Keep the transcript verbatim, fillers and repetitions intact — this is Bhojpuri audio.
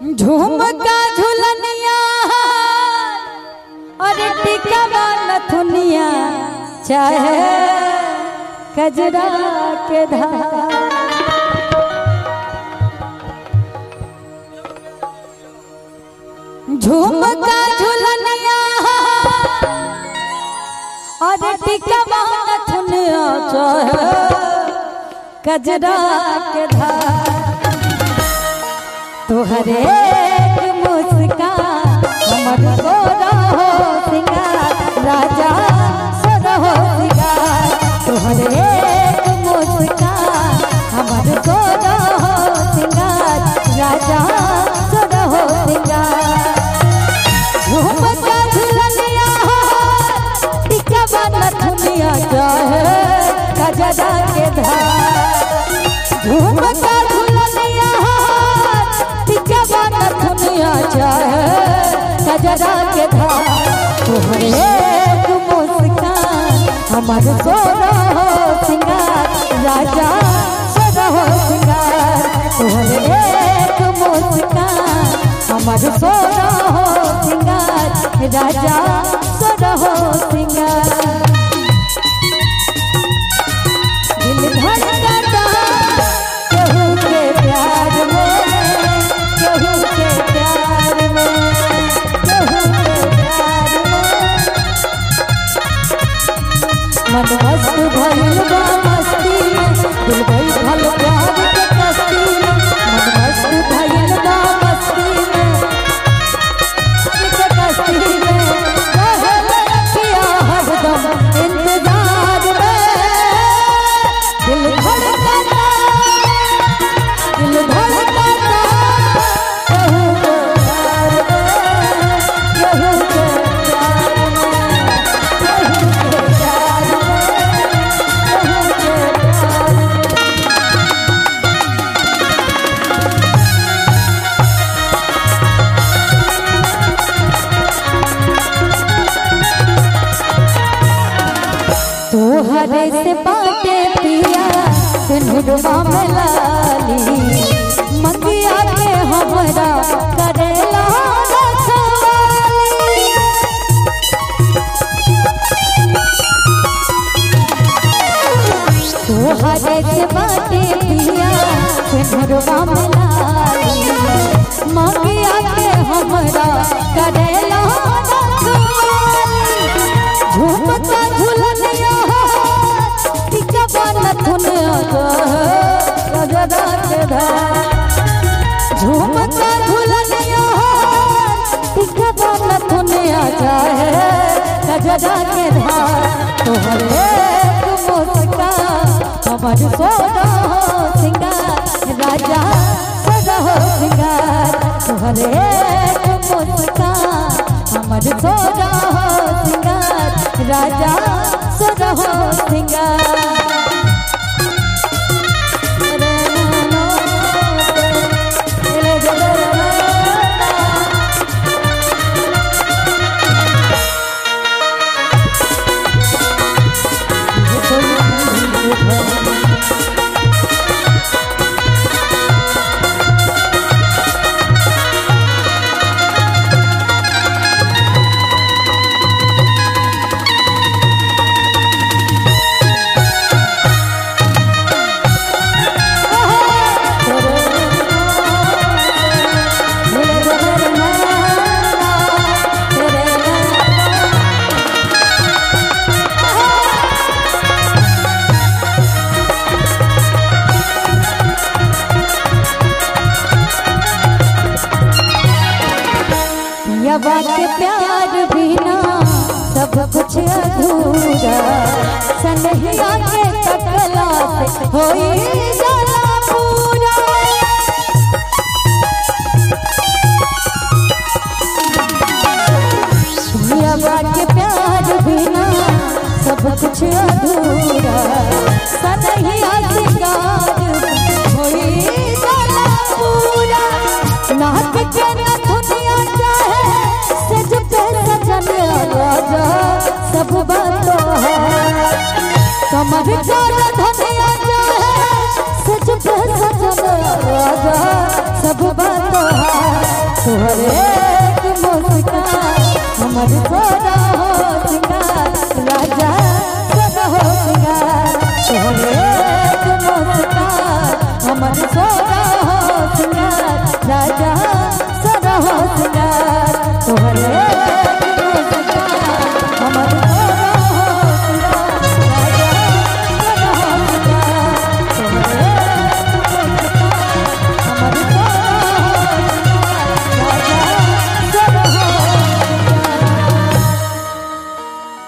झुमका झुलनिया और टिकवा नथुनिया चाहे कजरा के धार। झुमका झुलनिया और टिकवा नथुनिया चाहे कजरा के धार। तोहरे मुस्कान हमर सोना हो सिंगार राजा सोना हो सिंगार। तोहरे मुस्कान हमर सोना हो सिंगार राजा सोना हो सिंगार। झुमका झुलनिया टिकवा नथुनिया चाहे कजरा के धार। झुमका झुलनिया टिकवा नथुनिया चाहे कजरा के धार। तोहरे मुस्कान हमर सोना हो सिंगार राजा सोना हो सिंगार। तोहरे मुस्कान हमर सोना हो सिंगार राजा सोना हो सिंगार। दिल धड़कता केहू के प्यार में, केहू के प्यार में, केहू के प्यार में। मन मस्त भइल बा मस्ती में, दिल बैठल प्यार के कस्ती में। मन मस्त भइल बा मस्ती में के कस्ती में। रहल रखिया हरदम इंतजार में। दिल धड़कता दिल धड़कता केहू के प्यार में, केहू के प्यार में, केहू के प्यार में, केहू के प्यार में। तोहरे से बाटे पिया सिंधुआ में लाली मंगिया के हमरा करेला रखवाली। तोहरे से बाटे पिया सिंधुआ में लाली मंगिया के हमरा करेला रखवाली। झुमका झुलनिया टिकवा नथुनिया कजरा के धार। झुमका झुलनिया टिकवा नथुनिया चाहे कजरा के धार। तोहरे मुस्कान हमर सोना हो सिंगार राजा सोना हो सिंगार। तोहरे मुस्कान हमर सोना हो सिंगार राजा सोना हो सिंगार। पियवा के प्यार बिना सब कुछ अधूरा। सनहिया के तकला से होई जाला पूरा। पियवा के प्यार बिना सब कुछ अधूरा। सनहिया सिंगार होई जाला पूरा। नाक के नथुनिया चाहे सज पे सजन राजा सब बातों है। कमर चाल धनिया चाहे सज पे सजन राजा सब बातों है। तोहरे एक मुस्कान हमर सारा